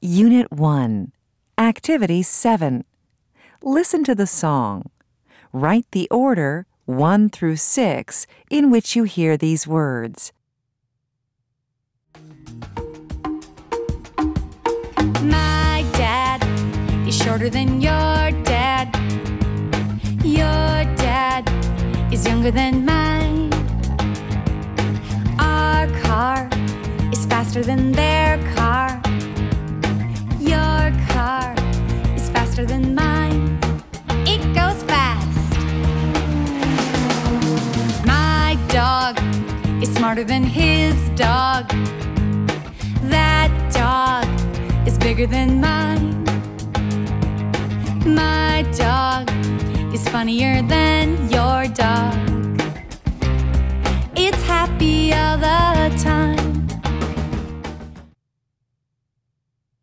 Unit 1, Activity 7. Listen to the song. Write the order 1 through 6 in which you hear these words. My dad is shorter than your dad. Your dad is younger than mine. Our car is faster than their car. Your car is faster than mine. It goes fast. My dog is smarter than his dog. That dog is bigger than mine. My dog is funnier than your dog. It's happy all the time.